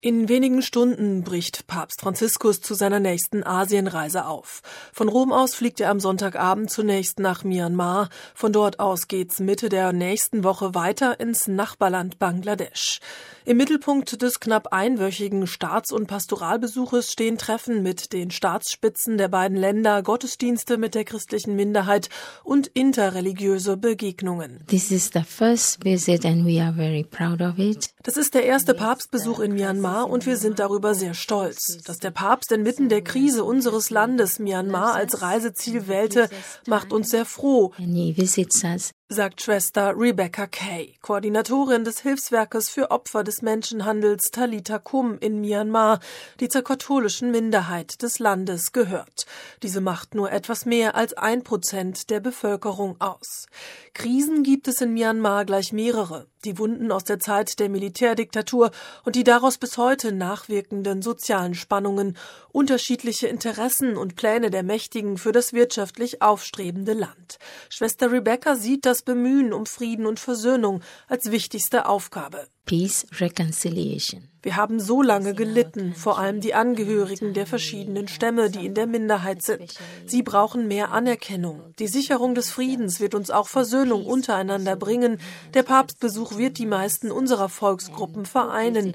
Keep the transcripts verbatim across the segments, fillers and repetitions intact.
In wenigen Stunden bricht Papst Franziskus zu seiner nächsten Asienreise auf. Von Rom aus fliegt er am Sonntagabend zunächst nach Myanmar. Von dort aus geht's Mitte der nächsten Woche weiter ins Nachbarland Bangladesch. Im Mittelpunkt des knapp einwöchigen Staats- und Pastoralbesuches stehen Treffen mit den Staatsspitzen der beiden Länder, Gottesdienste mit der christlichen Minderheit und interreligiöse Begegnungen. This is the first visit and we are very proud of it. Das ist der erste Papstbesuch in Myanmar und wir sind darüber sehr stolz. Dass der Papst inmitten der Krise unseres Landes Myanmar als Reiseziel wählte, macht uns sehr froh, sagt Schwester Rebecca Kay, Koordinatorin des Hilfswerkes für Opfer des Menschenhandels Talita Kum in Myanmar, die zur katholischen Minderheit des Landes gehört. Diese macht nur etwas mehr als ein Prozent der Bevölkerung aus. Krisen gibt es in Myanmar gleich mehrere. Die Wunden aus der Zeit der Militärdiktatur und die daraus bis heute nachwirkenden sozialen Spannungen, unterschiedliche Interessen und Pläne der Mächtigen für das wirtschaftlich aufstrebende Land. Schwester Rebecca sieht das Bemühen um Frieden und Versöhnung als wichtigste Aufgabe. Peace, reconciliation. Wir haben so lange gelitten, vor allem die Angehörigen der verschiedenen Stämme, die in der Minderheit sind. Sie brauchen mehr Anerkennung. Die Sicherung des Friedens wird uns auch Versöhnung untereinander bringen. Der Papstbesuch wird die meisten unserer Volksgruppen vereinen,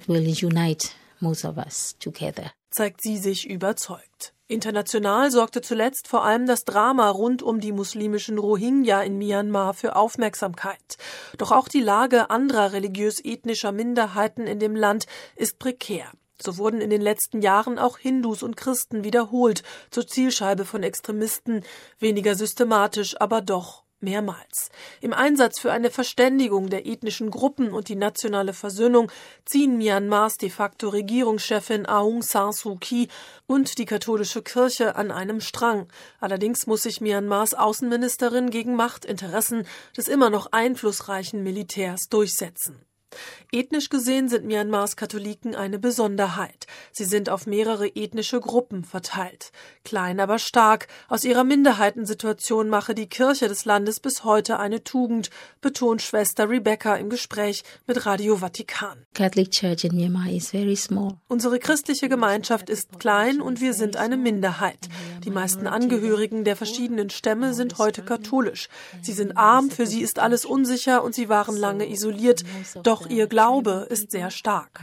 zeigt sie sich überzeugt. International sorgte zuletzt vor allem das Drama rund um die muslimischen Rohingya in Myanmar für Aufmerksamkeit. Doch auch die Lage anderer religiös-ethnischer Minderheiten in dem Land ist prekär. So wurden in den letzten Jahren auch Hindus und Christen wiederholt zur Zielscheibe von Extremisten, weniger systematisch, aber doch mehrmals. Im Einsatz für eine Verständigung der ethnischen Gruppen und die nationale Versöhnung ziehen Myanmars de facto Regierungschefin Aung San Suu Kyi und die katholische Kirche an einem Strang. Allerdings muss sich Myanmars Außenministerin gegen Machtinteressen des immer noch einflussreichen Militärs durchsetzen. Ethnisch gesehen sind Myanmars Katholiken eine Besonderheit. Sie sind auf mehrere ethnische Gruppen verteilt. Klein, aber stark. Aus ihrer Minderheitensituation mache die Kirche des Landes bis heute eine Tugend, betont Schwester Rebecca im Gespräch mit Radio Vatikan. Catholic Church in Myanmar is very small. Unsere christliche Gemeinschaft ist klein und wir sind eine Minderheit. Die meisten Angehörigen der verschiedenen Stämme sind heute katholisch. Sie sind arm, für sie ist alles unsicher und sie waren lange isoliert. Doch ihr Glaube ist sehr stark.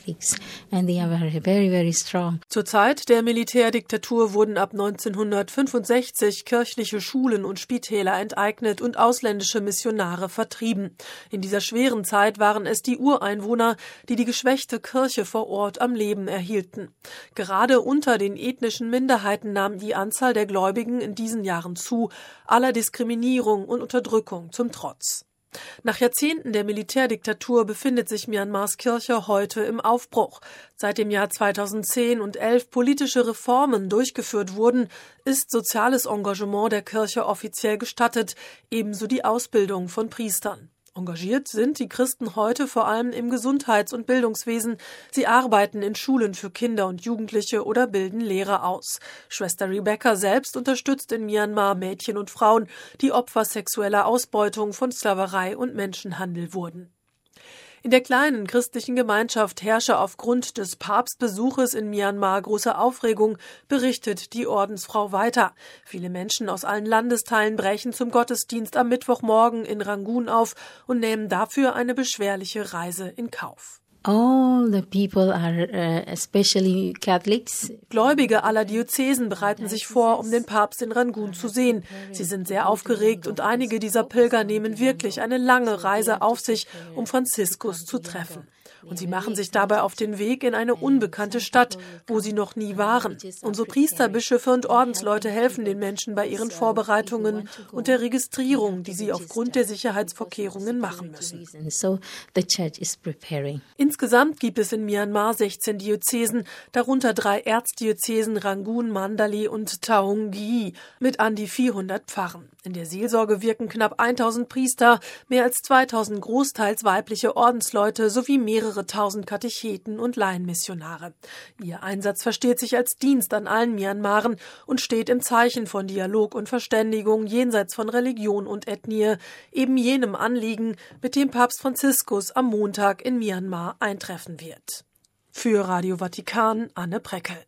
Zur Zeit der Militärdiktatur wurden ab neunzehnhundertfünfundsechzig kirchliche Schulen und Spitäler enteignet und ausländische Missionare vertrieben. In dieser schweren Zeit waren es die Ureinwohner, die die geschwächte Kirche vor Ort am Leben erhielten. Gerade unter den ethnischen Minderheiten nahm die Anzahl der Gläubigen in diesen Jahren zu, aller Diskriminierung und Unterdrückung zum Trotz. Nach Jahrzehnten der Militärdiktatur befindet sich Myanmars Kirche heute im Aufbruch. Seit dem Jahr zweitausendzehn und elf politische Reformen durchgeführt wurden, ist soziales Engagement der Kirche offiziell gestattet, ebenso die Ausbildung von Priestern. Engagiert sind die Christen heute vor allem im Gesundheits- und Bildungswesen. Sie arbeiten in Schulen für Kinder und Jugendliche oder bilden Lehrer aus. Schwester Rebecca selbst unterstützt in Myanmar Mädchen und Frauen, die Opfer sexueller Ausbeutung von Sklaverei und Menschenhandel wurden. In der kleinen christlichen Gemeinschaft herrsche aufgrund des Papstbesuches in Myanmar große Aufregung, berichtet die Ordensfrau weiter. Viele Menschen aus allen Landesteilen brechen zum Gottesdienst am Mittwochmorgen in Rangoon auf und nehmen dafür eine beschwerliche Reise in Kauf. All the people are uh, especially Catholics. Gläubige aller Diözesen bereiten sich vor, um den Papst in Rangoon zu sehen. Sie sind sehr aufgeregt und einige dieser Pilger nehmen wirklich eine lange Reise auf sich, um Franziskus zu treffen. Und sie machen sich dabei auf den Weg in eine unbekannte Stadt, wo sie noch nie waren. Unsere Priester, Bischöfe und Ordensleute helfen den Menschen bei ihren Vorbereitungen und der Registrierung, die sie aufgrund der Sicherheitsvorkehrungen machen müssen. Insgesamt gibt es in Myanmar sechzehn Diözesen, darunter drei Erzdiözesen Rangoon, Mandalay und Taung Gyi mit an die vierhundert Pfarren. In der Seelsorge wirken knapp tausend Priester, mehr als zweitausend großteils weibliche Ordensleute sowie mehrere tausend Katecheten und Laienmissionare. Ihr Einsatz versteht sich als Dienst an allen Myanmaren und steht im Zeichen von Dialog und Verständigung jenseits von Religion und Ethnie, eben jenem Anliegen, mit dem Papst Franziskus am Montag in Myanmar eintreffen wird. Für Radio Vatikan, Anne Preckel.